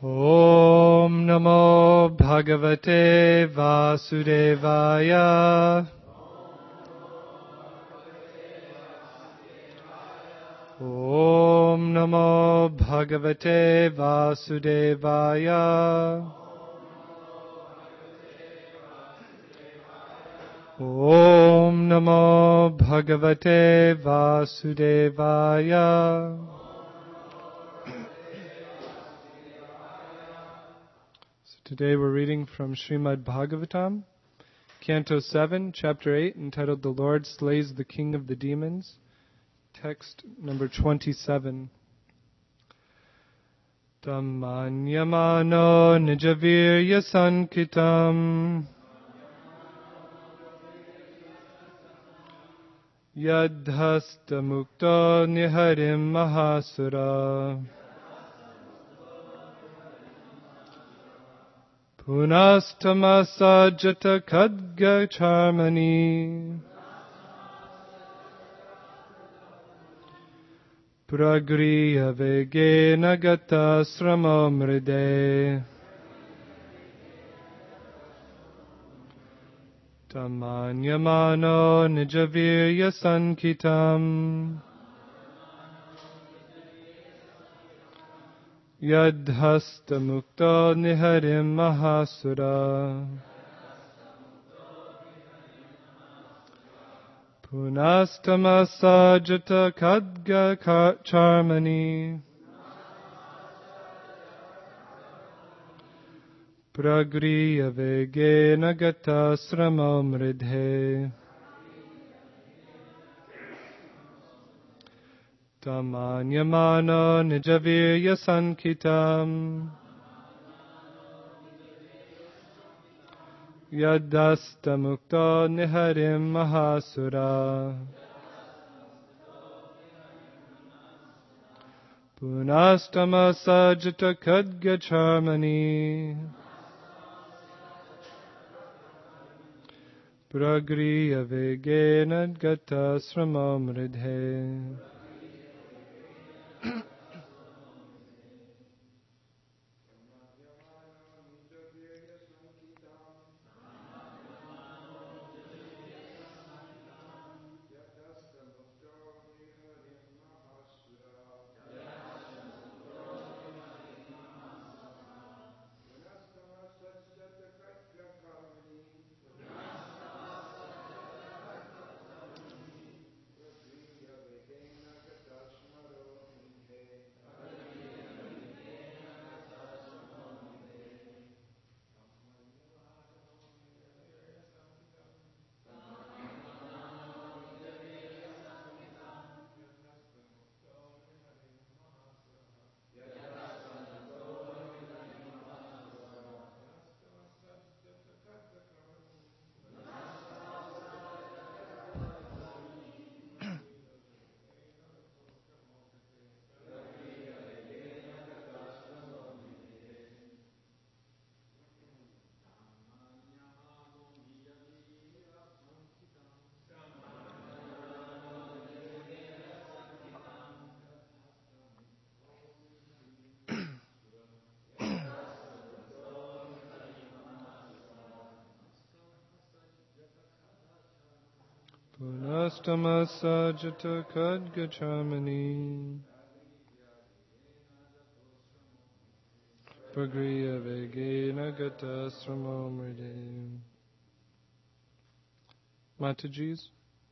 Om Namo Bhagavate Vasudevaya. Om Namo Bhagavate Vasudevaya. Om Namo Bhagavate Vasudevaya. Today we're reading from Srimad Bhagavatam, Canto 7, Chapter 8, entitled The Lord Slays the King of the Demons, text number 27. Dhammanyamano nijavirya sankitam yadhasta mukto niharim mahasura Punastamasa jata kadga charmani Pragriya vegena gata sramo mride Tamanyamano nijavirya sankitam Yadhasta mukto niharim mahasura Punastamasa jata kadga charmani Pragriya vegena gata sramo mridhe Tamanyamano nijavirya sankitam Yadhasta mukto niharim mahasura Punastamasa jata kadga charmani Pragriya vegena gata sramo mridhe Punastamasa jata kadga charmani Pragriya vegena gata sramo mride. Mataji's.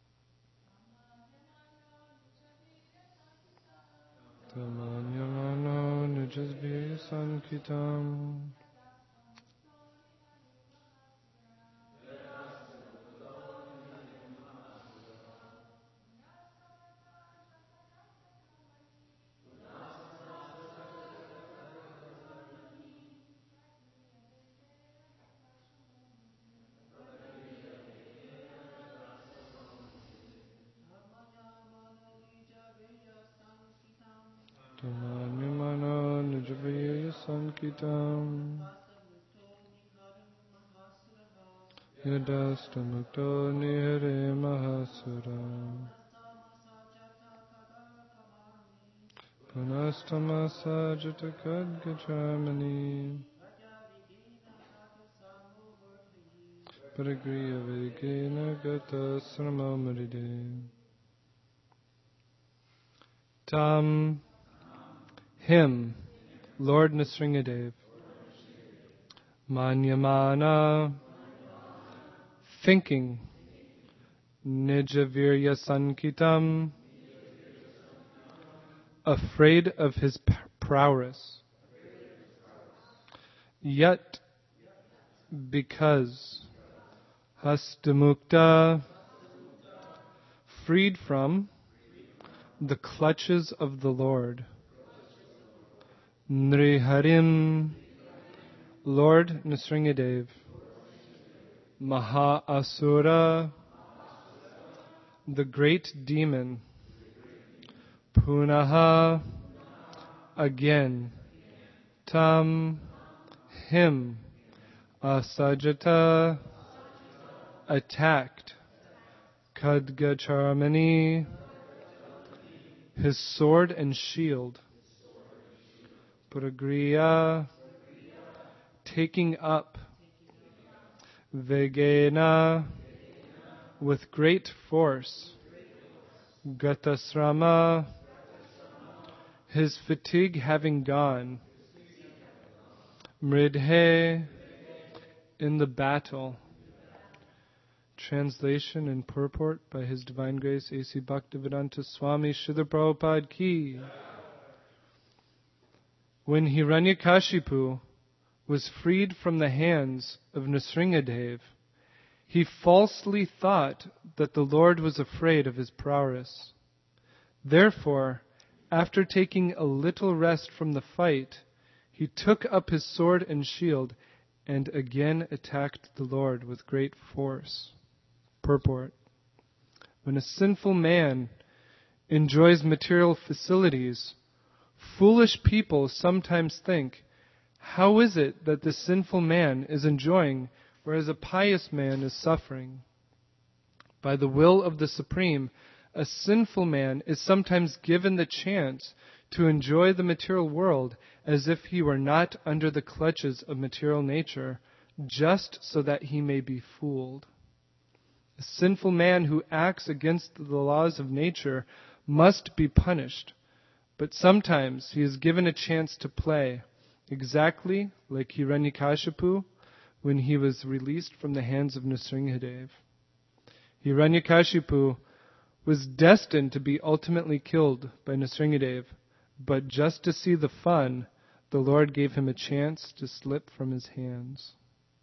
Tamanyamano nijasbhir sankitam Tamanyamano nijasbhir sankitam Yadhasta mukto niharim mahasura Punastamasa jatakadgachamani Paragriya Vigena Gata Sramamaride. Tam, him, Lord Nrsingadev. Manyamana, thinking. Nijavirya Sankitam, afraid of his prowess. Yet, because Hastamukta, freed from the clutches of the Lord. Nriharim, Lord Nrsingadev. Maha Asura, the great demon. Punaha, again. Tam, him. Asajata, attacked. Khadgacharmani, his sword and shield. Paragriya, taking up. Vegena, with great force. Gatasrama, his fatigue having gone. Mridhe, in the battle. Translation and purport by His Divine Grace A.C. Bhaktivedanta Swami Srila Prabhupada Ki. When Hiranyakashipu was freed from the hands of Nrsingadev, he falsely thought that the Lord was afraid of his prowess. Therefore, after taking a little rest from the fight, he took up his sword and shield and again attacked the Lord with great force. Purport. When a sinful man enjoys material facilities, foolish people sometimes think, how is it that the sinful man is enjoying whereas a pious man is suffering? By the will of the Supreme, a sinful man is sometimes given the chance to enjoy the material world as if he were not under the clutches of material nature, just so that he may be fooled. A sinful man who acts against the laws of nature must be punished, but sometimes he is given a chance to play, exactly like Hiranyakashipu when he was released from the hands of Nrsingadev. Hiranyakashipu was destined to be ultimately killed by Nrsingadev, but just to see the fun, the Lord gave him a chance to slip from his hands.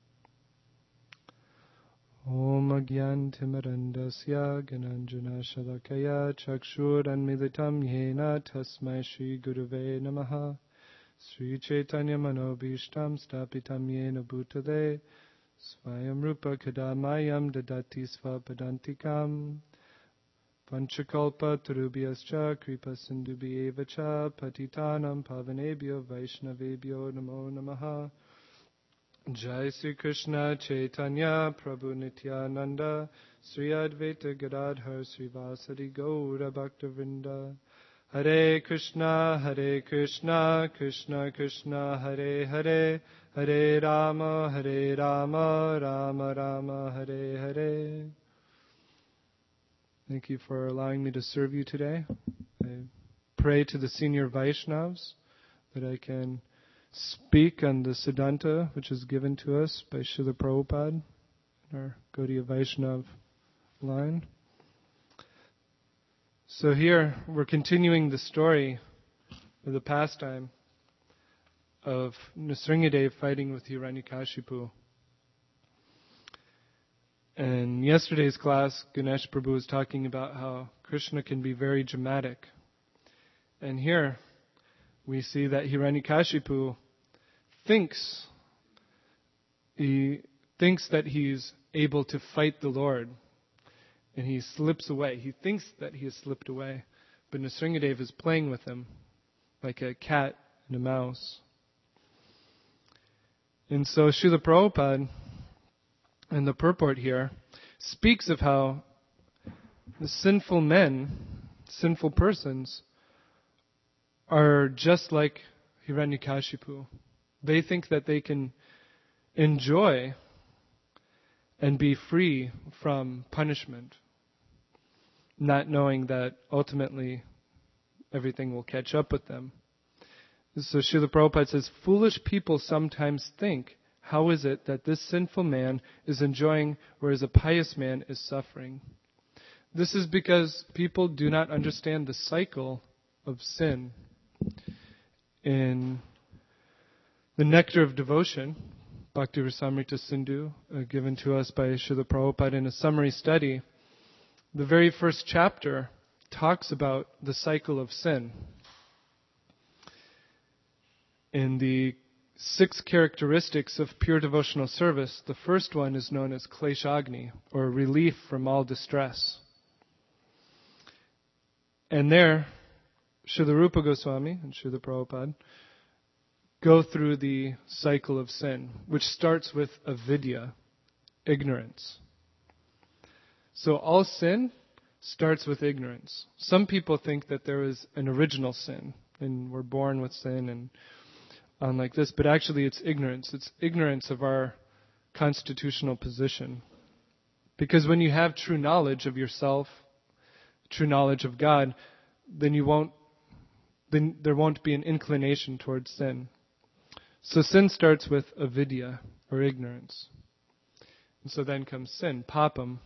Om Agyantimarandasya Gananjana Shalakaya Chakshur Anmilitam Yena Tasmai Shri Gurave Namaha Sri Chaitanya Manobhishtam Stapitam Yena Bhutale Svayam Rupa Kadamayam Dadati Svapadantikam Panchakalpa Tarubhyascha Kripa Sindubhyevacha Patitanam Pavanebhyo Vaishnavebhyo Namo Namaha. Jai Sri Krishna Chaitanya Prabhu Nityananda Sri Advaita Gadadhar Sri Vasadi Gaura Bhaktivinoda. Hare Krishna Krishna Krishna Hare Hare, Hare Rama Rama Rama Hare Hare. Thank you for allowing me to serve you today. I pray to the senior Vaishnavas that I can speak on the Siddhanta which is given to us by Srila Prabhupada in our Gaudiya Vaishnav line. So here we're continuing the story of the pastime of Nrsingadev fighting with Hiranyakashipu. In yesterday's class, Ganesh Prabhu was talking about how Krishna can be very dramatic. And here we see that Hiranyakashipu thinks that he's able to fight the Lord. And he slips away. He thinks that he has slipped away. But Nrsingadev is playing with him like a cat and a mouse. And so Srila Prabhupada, in the purport here, speaks of how the sinful men, sinful persons, are just like Hiranyakashipu. They think that they can enjoy and be free from punishment, not knowing that ultimately everything will catch up with them. So Srila Prabhupada says, foolish people sometimes think, how is it that this sinful man is enjoying whereas a pious man is suffering? This is because people do not understand the cycle of sin. In the Nectar of Devotion, Bhakti Rasamrita Sindhu, given to us by Srila Prabhupada in a summary study, the very first chapter talks about the cycle of sin. In the 6 characteristics of pure devotional service, the first one is known as Kleshagni, or relief from all distress. And there, Srila Rupa Goswami and Srila Prabhupada go through the cycle of sin, which starts with avidya, ignorance. So all sin starts with ignorance. Some people think that there is an original sin, and we're born with sin and like this, but actually it's ignorance. It's ignorance of our constitutional position. Because when you have true knowledge of yourself, true knowledge of God, then there won't be an inclination towards sin. So sin starts with avidya, or ignorance. And so then comes sin, papam.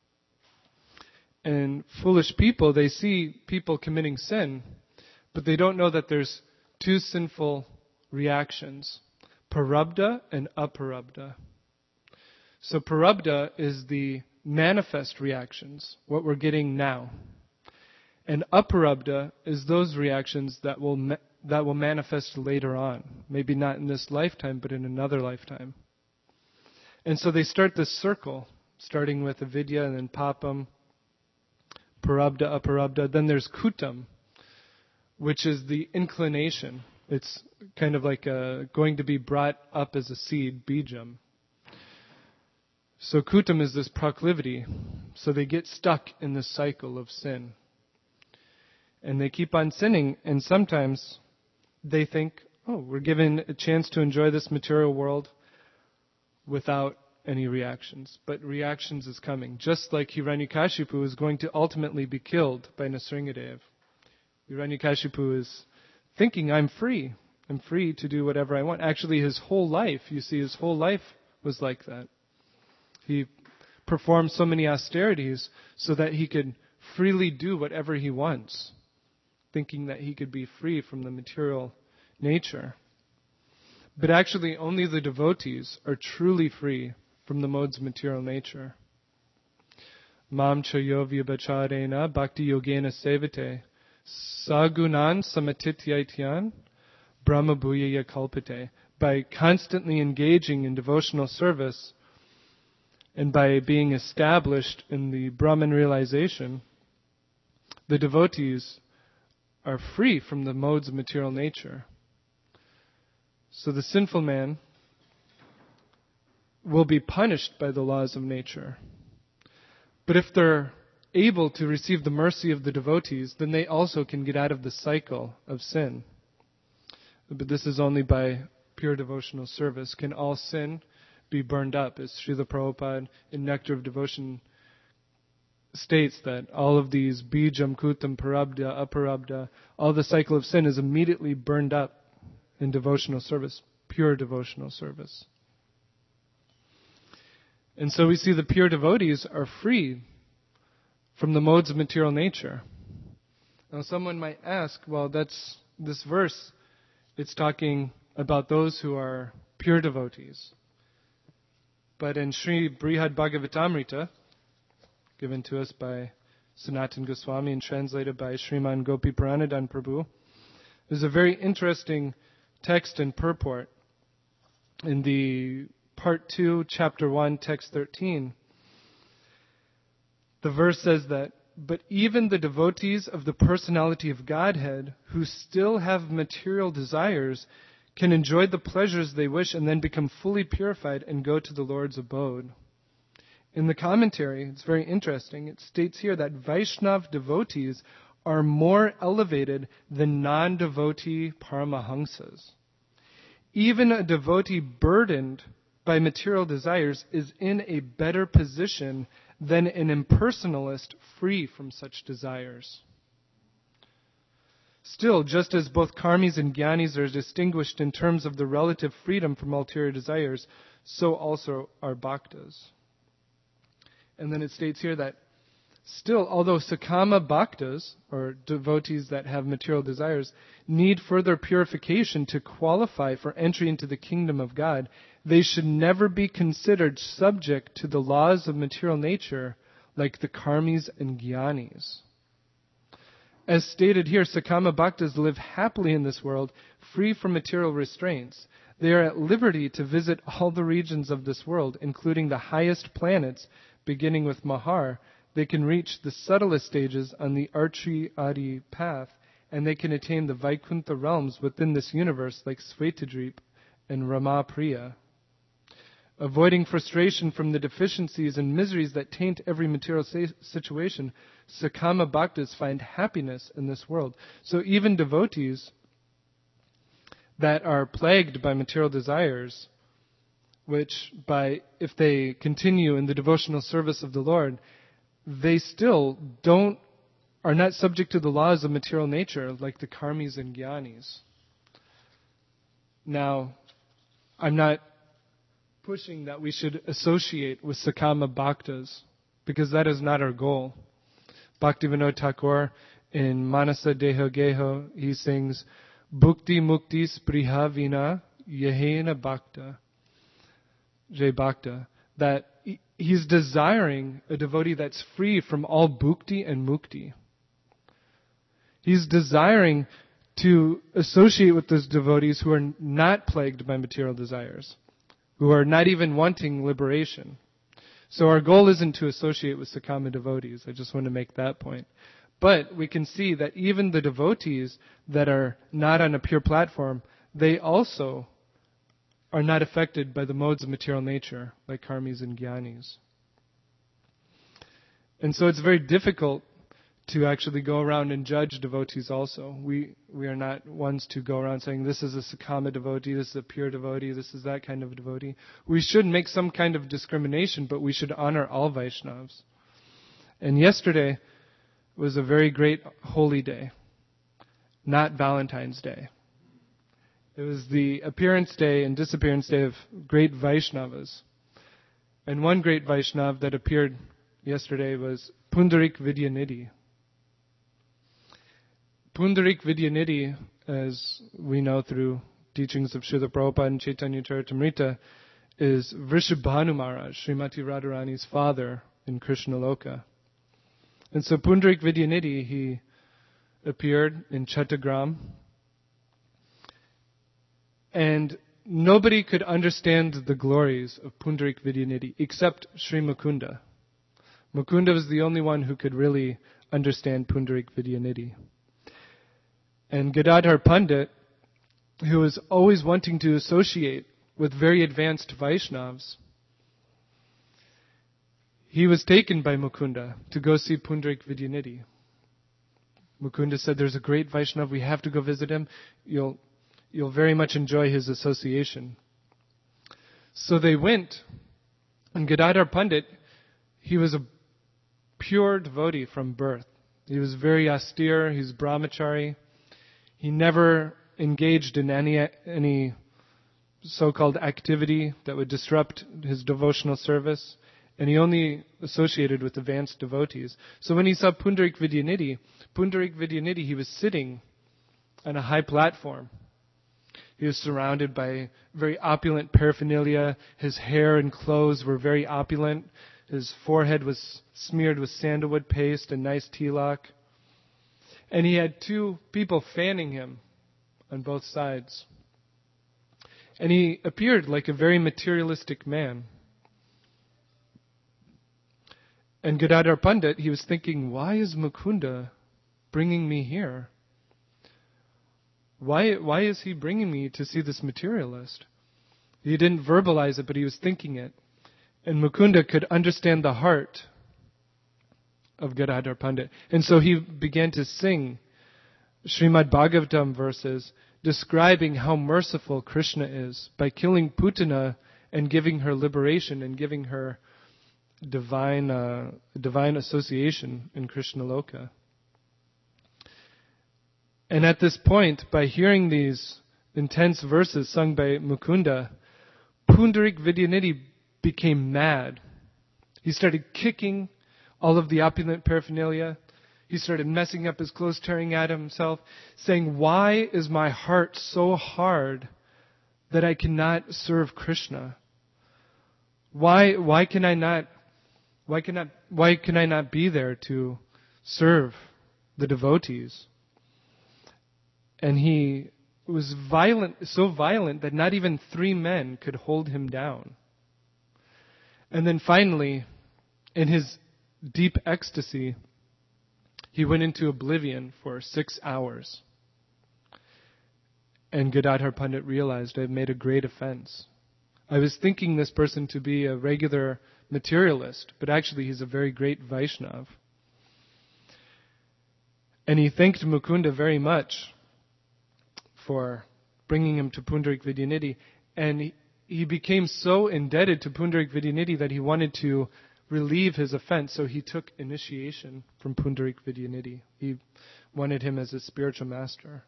And foolish people, they see people committing sin, but they don't know that there's 2 sinful reactions, parabdha and aparabdha. So parabdha is the manifest reactions, what we're getting now. And aparabdha is those reactions that will manifest later on. Maybe not in this lifetime, but in another lifetime. And so they start this circle, starting with avidya and then papam, parabdha, aparabdha. Then there's kutam, which is the inclination. It's kind of like going to be brought up as a seed, bijam. So kutam is this proclivity. So they get stuck in this cycle of sin. And they keep on sinning, and sometimes they think, we're given a chance to enjoy this material world without any reactions. But reactions is coming. Just like Hiranyakashipu is going to ultimately be killed by Nrsingadev. Hiranyakashipu is thinking, I'm free to do whatever I want. Actually, his whole life was like that. He performed so many austerities so that he could freely do whatever he wants, thinking that he could be free from the material nature. But actually, only the devotees are truly free from the modes of material nature. Mam chayo vyabhacharena bhakti yogena sevate sagunan samatityaityan brahma bhuyaya kalpate. By constantly engaging in devotional service and by being established in the Brahman realization, the devotees are free from the modes of material nature. So the sinful man will be punished by the laws of nature. But if they're able to receive the mercy of the devotees, then they also can get out of the cycle of sin. But this is only by pure devotional service. Can all sin be burned up? As Srila Prabhupada in Nectar of Devotion states that all of these bijam, kutam, parabdha, aparabdha, all the cycle of sin is immediately burned up in devotional service, pure devotional service. And so we see the pure devotees are free from the modes of material nature. Now someone might ask, well, that's this verse, it's talking about those who are pure devotees. But in Sri Brihad Bhagavatamrita, given to us by Sanatana Goswami and translated by Sriman Gopi Pranadhan Prabhu, there's a very interesting text and purport in the Part 2, Chapter 1, Text 13. The verse says that, but even the devotees of the personality of Godhead who still have material desires can enjoy the pleasures they wish and then become fully purified and go to the Lord's abode. In the commentary, it's very interesting. It states here that Vaishnav devotees are more elevated than non-devotee Paramahamsas. Even a devotee burdened by material desires is in a better position than an impersonalist free from such desires. Still, just as both karmis and jnanis are distinguished in terms of the relative freedom from ulterior desires, so also are bhaktas. And then it states here that still, although sakama bhaktas, or devotees that have material desires, need further purification to qualify for entry into the kingdom of God, they should never be considered subject to the laws of material nature like the karmis and jnanis. As stated here, sakama bhaktas live happily in this world, free from material restraints. They are at liberty to visit all the regions of this world, including the highest planets, beginning with Mahar. They can reach the subtlest stages on the Archi Adi path, and they can attain the Vaikuntha realms within this universe like Svetadrip and Ramapriya. Avoiding frustration from the deficiencies and miseries that taint every material situation, sakama bhaktas find happiness in this world. So even devotees that are plagued by material desires, which if they continue in the devotional service of the Lord, they still are not subject to the laws of material nature like the karmis and jnanis. Now, I'm not pushing that we should associate with sakama bhaktas, because that is not our goal. Bhaktivinoda Thakur in Manasa Deho Geho, he sings, Bhukti Mukti Spriha Vina Yehena Bhakta, Jai Bhakta, that he's desiring a devotee that's free from all bhukti and mukti. He's desiring to associate with those devotees who are not plagued by material desires, who are not even wanting liberation. So our goal isn't to associate with sakama devotees. I just want to make that point. But we can see that even the devotees that are not on a pure platform, they also are not affected by the modes of material nature, like karmis and jnanis. And so it's very difficult to actually go around and judge devotees also. We are not ones to go around saying, this is a sakama devotee, this is a pure devotee, this is that kind of devotee. We should make some kind of discrimination, but we should honor all Vaishnavas. And yesterday was a very great holy day, not Valentine's Day. It was the appearance day and disappearance day of great Vaishnavas. And one great Vaishnav that appeared yesterday was Pundarik Vidyanidhi. Pundarik Vidyanidhi, as we know through teachings of Srila Prabhupada and Chaitanya Charitamrita, is Vrishabhanu Maharaj, Srimati Radharani's father in Krishna Loka. And so Pundarik Vidyanidhi, he appeared in Chattagram, and nobody could understand the glories of Pundarik Vidyanidhi except Sri Mukunda. Mukunda was the only one who could really understand Pundarik Vidyanidhi. And Gadadhar Pandit, who was always wanting to associate with very advanced Vaishnavas, he was taken by Mukunda to go see Pundarik Vidyanidhi. Mukunda said, there's a great Vaishnav, we have to go visit him. You'll very much enjoy his association. So they went, and Gadadhar Pandit, he was a pure devotee from birth. He was very austere, he was brahmachari. He never engaged in any so-called activity that would disrupt his devotional service, and he only associated with advanced devotees. So when he saw Pundarik Vidyanidhi, he was sitting on a high platform. He was surrounded by very opulent paraphernalia. His hair and clothes were very opulent. His forehead was smeared with sandalwood paste and nice tilak. And he had two people fanning him on both sides. And he appeared like a very materialistic man. And Gadadhar Pandit, he was thinking, why is Mukunda bringing me here? Why is he bringing me to see this materialist? He didn't verbalize it, but he was thinking it. And Mukunda could understand the heart of Gadadhar Pandit. And so he began to sing Srimad Bhagavatam verses describing how merciful Krishna is by killing Putana and giving her liberation and giving her divine association in Krishna Loka. And at this point, by hearing these intense verses sung by Mukunda, Pundarik Vidyanidhi became mad. He started kicking all of the opulent paraphernalia. He started messing up his clothes, tearing at himself, saying, "Why is my heart so hard that I cannot serve Krishna? Why can I not be there to serve the devotees?" And he was so violent that not even 3 men could hold him down. And then finally, in his deep ecstasy, he went into oblivion for 6 hours. And Gadadhar Pandit realized, "I've made a great offense. I was thinking this person to be a regular materialist, but actually he's a very great Vaishnav." And he thanked Mukunda very much for bringing him to Pundarik Vidyanidhi. And he became so indebted to Pundarik Vidyanidhi that he wanted to relieve his offense, so he took initiation from Pundarik Vidyanidhi. He wanted him as a spiritual master.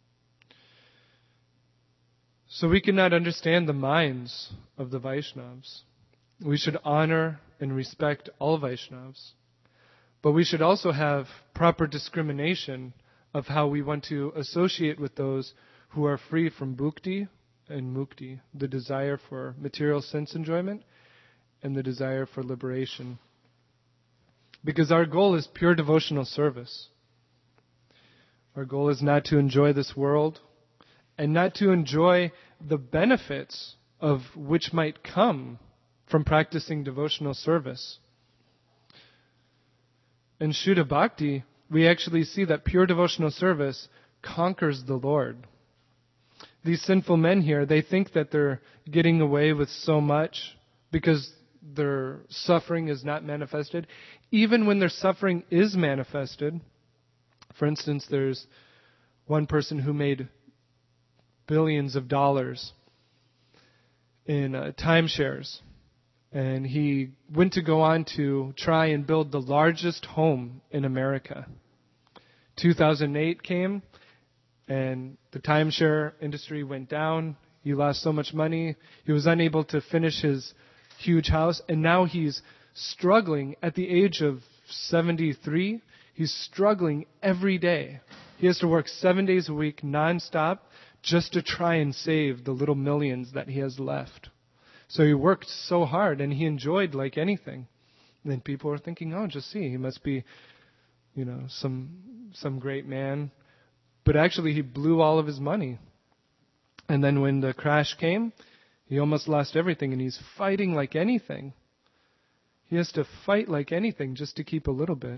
So we cannot understand the minds of the Vaishnavas. We should honor and respect all Vaishnavas. But we should also have proper discrimination of how we want to associate with those who are free from bhukti and mukti, the desire for material sense enjoyment and the desire for liberation. Because our goal is pure devotional service. Our goal is not to enjoy this world and not to enjoy the benefits of which might come from practicing devotional service. In Shuddha Bhakti, we actually see that pure devotional service conquers the Lord. These sinful men here, they think that they're getting away with so much because their suffering is not manifested. Even when their suffering is manifested, for instance, there's one person who made billions of dollars in timeshares. And he went to go on to try and build the largest home in America. 2008 came, and the timeshare industry went down. He lost so much money. He was unable to finish his huge house. And now he's struggling at the age of 73. He's struggling every day. He has to work 7 days a week nonstop just to try and save the little millions that he has left. So he worked so hard, and he enjoyed like anything. And then people are thinking, "Oh, just see, he must be, some great man." But actually, he blew all of his money. And then when the crash came, he almost lost everything, and he's fighting like anything. He has to fight like anything just to keep a little bit.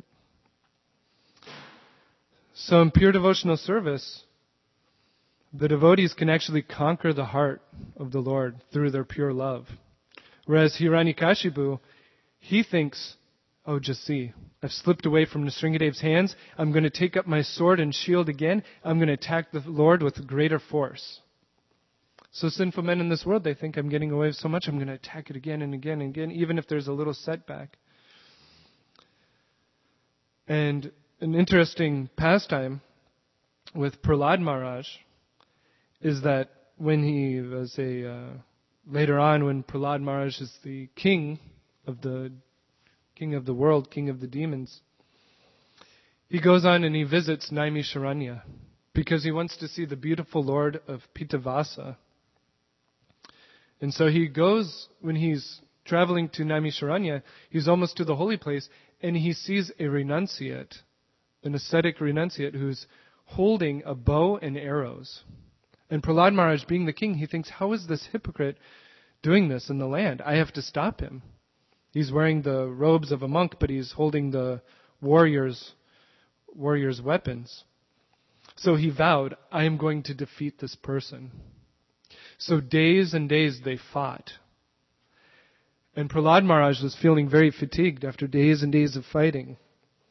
So in pure devotional service, the devotees can actually conquer the heart of the Lord through their pure love. Whereas Hiranyakashipu, he thinks, "Oh, just see, I've slipped away from Nrsingadev's hands. I'm going to take up my sword and shield again. I'm going to attack the Lord with greater force." So sinful men in this world, they think, "I'm getting away with so much, I'm going to attack it again and again and again, even if there's a little setback." And an interesting pastime with Prahlad Maharaj is that when he was later on, when Prahlad Maharaj is the king of the world, king of the demons, he goes on and he visits Naimisharanya because he wants to see the beautiful Lord of Pitavasa. And so he goes, when he's traveling to Naimisharanya, he's almost to the holy place, and he sees a renunciate, an ascetic renunciate who's holding a bow and arrows. And Prahlad Maharaj, being the king, he thinks, "How is this hypocrite doing this in the land? I have to stop him." He's wearing the robes of a monk, but he's holding the warrior's weapons. So he vowed, "I am going to defeat this person." So days and days they fought. And Prahlad Maharaj was feeling very fatigued after days and days of fighting.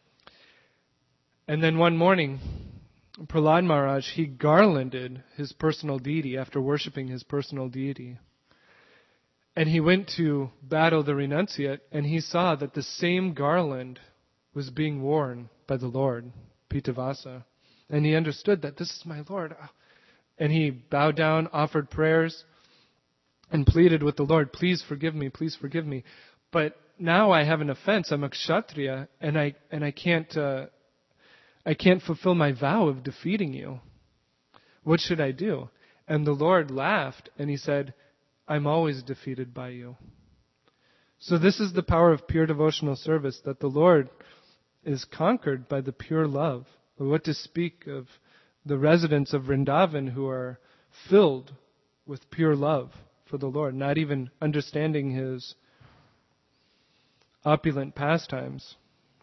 And then one morning, Prahlad Maharaj, he garlanded his personal deity after worshipping his personal deity. And he went to battle the renunciate, and he saw that the same garland was being worn by the Lord, Pitavasa. And he understood that this is my Lord. And he bowed down, offered prayers, and pleaded with the Lord, please forgive me, please forgive me. But now I have an offense. I'm a kshatriya, and I can't fulfill my vow of defeating you. What should I do? And the Lord laughed, and he said, I'm always defeated by you. So this is the power of pure devotional service, that the Lord is conquered by the pure love. What to speak of the residents of Vrindavan who are filled with pure love for the Lord, not even understanding His opulent pastimes.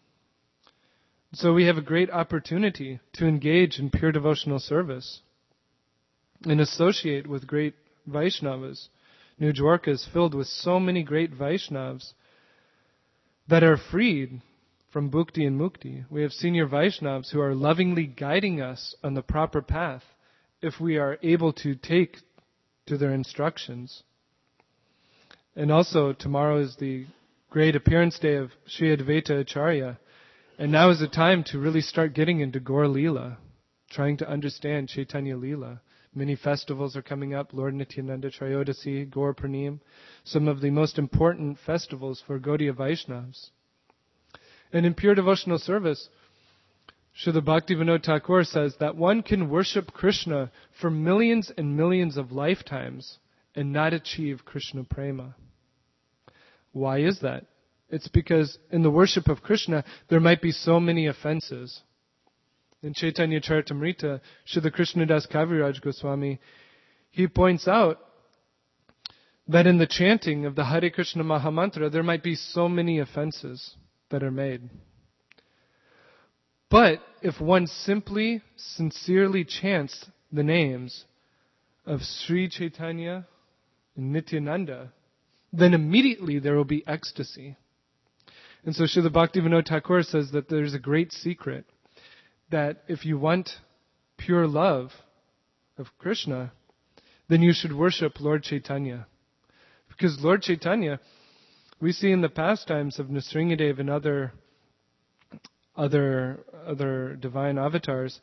So we have a great opportunity to engage in pure devotional service and associate with great Vaishnavas. New Dwarka is filled with so many great Vaishnavas that are freed from bhukti and mukti. We have senior Vaishnavas who are lovingly guiding us on the proper path if we are able to take to their instructions. And also, tomorrow is the great appearance day of Sri Advaita Acharya. And now is the time to really start getting into Gaur Leela, trying to understand Chaitanya Leela. Many festivals are coming up, Lord Nityananda Trayodasi, Gaur Purnim, some of the most important festivals for Gaudiya Vaishnavas. And in pure devotional service, Srila Bhaktivinoda Thakur says that one can worship Krishna for millions and millions of lifetimes and not achieve Krishna Prema. Why is that? It's because in the worship of Krishna, there might be so many offenses. In Chaitanya Charitamrita, Srila Krishnadas Kaviraj Goswami, he points out that in the chanting of the Hare Krishna Mahamantra, there might be so many offenses that are made. But if one simply, sincerely chants the names of Sri Chaitanya and Nityananda, then immediately there will be ecstasy. And so Srila Bhaktivinoda Thakur says that there's a great secret, that if you want pure love of Krishna, then you should worship Lord Chaitanya. Because Lord Chaitanya, we see in the pastimes of Nrsingadev and other divine avatars,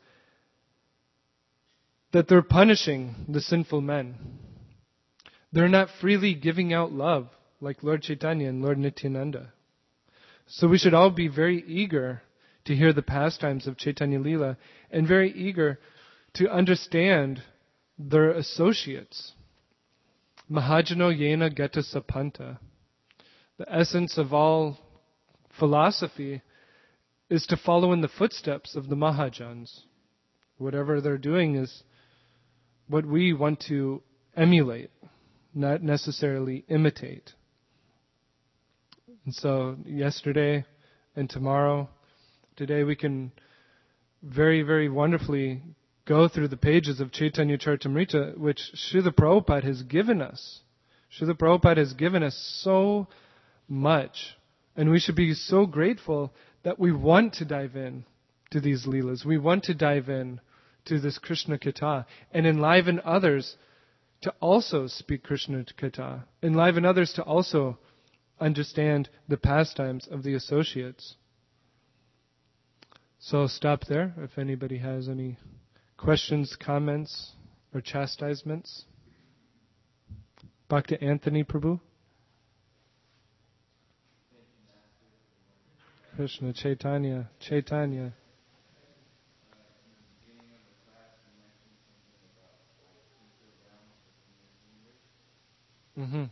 that they're punishing the sinful men. They're not freely giving out love like Lord Chaitanya and Lord Nityananda. So we should all be very eager to hear the pastimes of Chaitanya Leela and very eager to understand their associates. Mahajano yena gata sapanta. The essence of all philosophy is to follow in the footsteps of the Mahajans. Whatever they're doing is what we want to emulate, not necessarily imitate. And so yesterday and today we can very, very wonderfully go through the pages of Chaitanya Charitamrita, which Srila Prabhupada has given us. Srila Prabhupada has given us so much. And we should be so grateful that we want to dive in to these Leelas. We want to dive in to this Krishna Katha and enliven others to also speak Krishna Katha. Enliven others to also understand the pastimes of the associates. So I'll stop there if anybody has any questions, comments, or chastisements. Bhakta Anthony Prabhu. Krishna Chaitanya. Mm-hmm.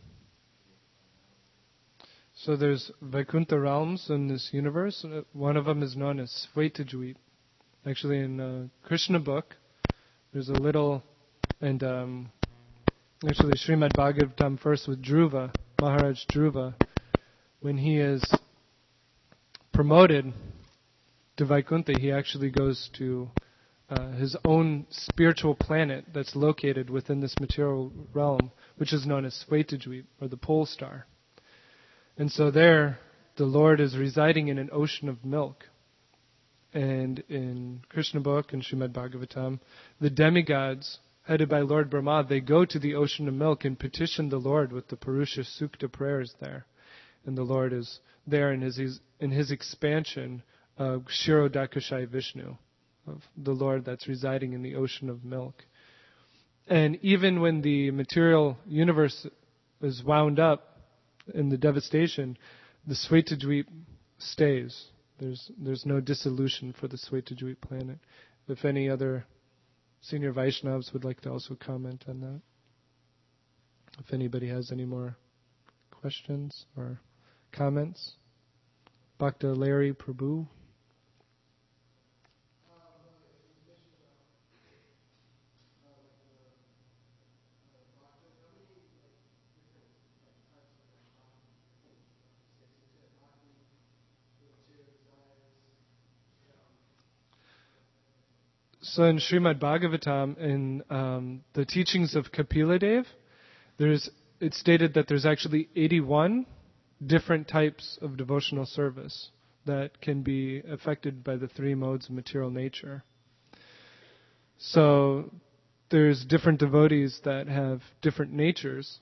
So there's Vaikuntha realms in this universe. One of them is known as Svetajweet. Actually, in Krishna book, there's a little, and actually Srimad Bhagavatam first with Dhruva, Maharaj Dhruva, when he is promoted to Vaikuntha, he actually goes to his own spiritual planet that's located within this material realm, which is known as Svetajweet, or the pole star. And so there, the Lord is residing in an ocean of milk. And in Krishna book and Srimad Bhagavatam, the demigods, headed by Lord Brahma, they go to the ocean of milk and petition the Lord with the Purusha Sukta prayers there. And the Lord is there in his expansion of Kshirodakashai Vishnu, of the Lord that's residing in the ocean of milk. And even when the material universe is wound up in the devastation, the Svetadweep stays. There's no dissolution for the Svetadweep planet. If any other senior Vaishnavas would like to also comment on that. If anybody has any more questions or comments. Bhakta Larry Prabhu. So in Srimad Bhagavatam, in the teachings of Kapila Dev, it's stated that there's actually 81 different types of devotional service that can be affected by the three modes of material nature. So there's different devotees that have different natures.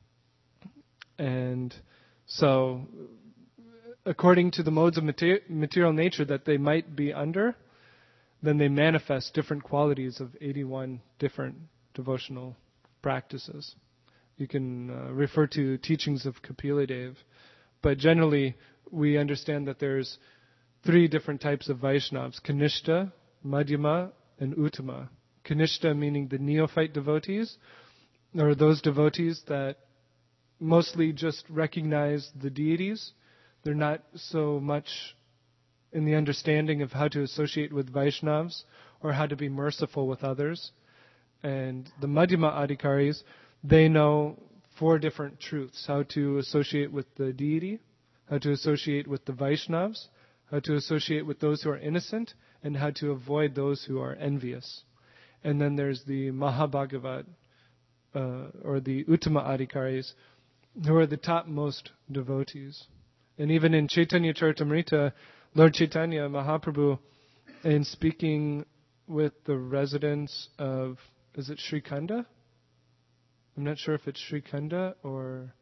And so according to the modes of material nature that they might be under, then they manifest different qualities of 81 different devotional practices. You can refer to teachings of Kapila Dev, but generally we understand that there's three different types of Vaishnavas: Kanishta, Madhyama, and Uttama. Kanishta meaning the neophyte devotees, or those devotees that mostly just recognize the deities. They're not so much in the understanding of how to associate with Vaishnavas or how to be merciful with others. And the Madhyama Adhikaris, they know four different truths: how to associate with the deity, how to associate with the Vaishnavas, how to associate with those who are innocent, and how to avoid those who are envious. And then there's the Mahabhagavat, or the Uttama Adhikaris, who are the topmost devotees. And even in Chaitanya Charitamrita, Lord Chaitanya Mahaprabhu, in speaking with the residents of, is it Sri Khanda? I'm not sure if it's Sri Khanda or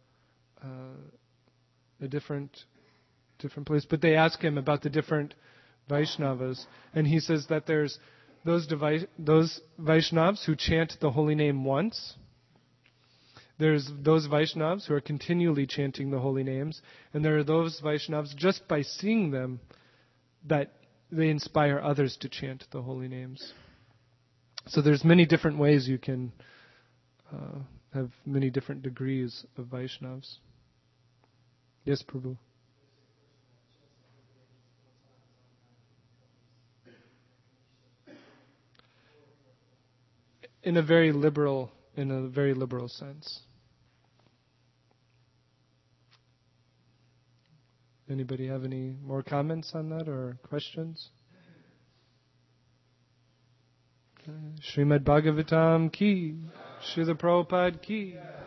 a different place, but they ask him about the different Vaishnavas, and he says that there's those Vaishnavas who chant the holy name once. There's those Vaishnavas who are continually chanting the holy names, and there are those Vaishnavas, just by seeing them, that they inspire others to chant the holy names. So there's many different ways you can have many different degrees of Vaishnavas. Yes, Prabhu. In a very liberal sense. Anybody have any more comments on that or questions? Srimad Bhagavatam ki, Srila Prabhupada ki.